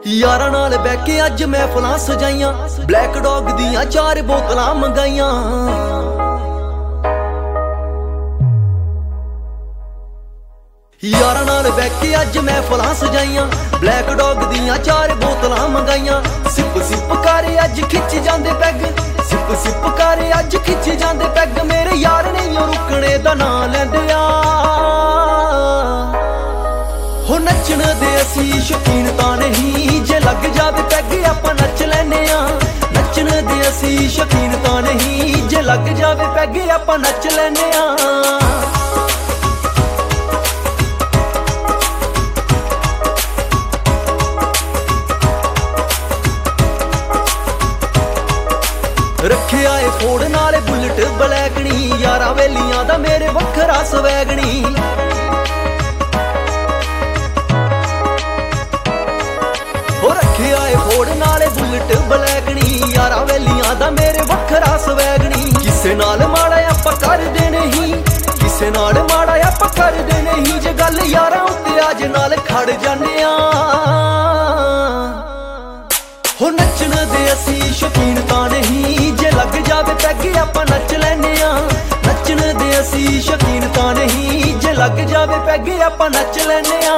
यारां नाल बैठ के अज महफिलां सजाइयां, ब्लैक डॉग दियां 4 बोतलां मंगाइयां। यारां नाल बैठ के अज महफिलां सजाइयां, ब्लैक डॉग दियां 4 बोतलां मंगाइयां। सिप सिप कर अज खिच जांदे पैग, सिप सिप कर अज खिच जांदे पैग। मेरे यार नहीं रुकने दा नां लैंदे आ, हो नचण दे असी शौकीन तां नहीं, जे लग जावे पैग आपां नच लैने आ। नचण दे असी शौकीन तां नहीं, जे लग जावे पैग आपां नच लैने आ। रखिया ए फोड़ नाले बुलेट ब्लैकनी, यारा वेलियां दा मेरे वखरा स्वैगनी। हो रखिया ए फोड़ नाले बुलेट ब्लैकनी, यारा वेलियां दा मेरे वखरा स्वैगनी। किसे नाल माड़ा आपां करदे नहीं, किसे नाल माड़ा आपां करदे नहीं। जे गल यारां उत्ते अज नाल खड़ जाने आ, हो नचण दे असी शौकीन तां नहीं, जे लग जावे पैग आपां नच लैने आ। नचण दे असी शौकीन तां नहीं, जे लग जावे पैग आपां नच लैने आ।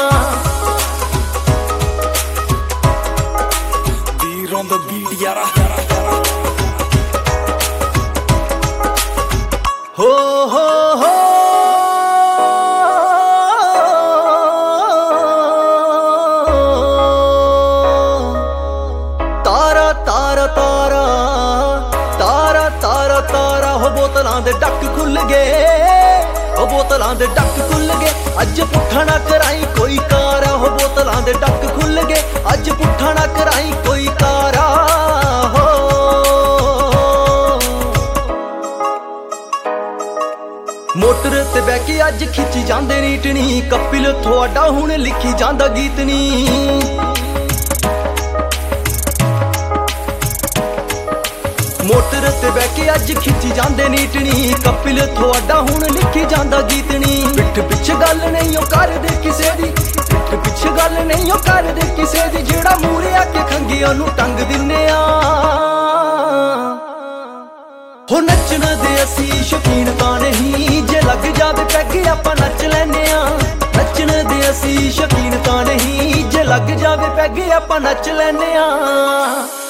Beat on the beat, yara. हो हो तारा तारा तारा तारा तारा तारा, हो बोतलां दे डक खुल गए, हो बोतलां दे डक खुल गए। अज पुट्ठा ना कराई कोई कारा, हो बोतलां दे डक खुल गए। अज पुट्ठा ना कराई कोई कारा, हो मोटर ते बैठ के अज खिची जांदे नीटनी। कपिल थोड़ा हुण लिखी जांदा गीतनी। मोटर ते बैठ के अज खिची जांदे नीटनी। कपिल थोड़ा हुण लिखी जांदा गीतनी। पिठ पिछ गल नहीं करदे किसे दी, पिठ पिछ गल नहीं करदे किसे दी। जेड़ा मूरे आके खंगिया नूं टंग दिन्ने आ, हो नचण दे असी शौकीन तां नहीं, जे लग जावे पैग आपां नच लैने आ। नचण दे असी शौकीन तां नहीं, जे लग जावे पैग आपां नच लैने आ।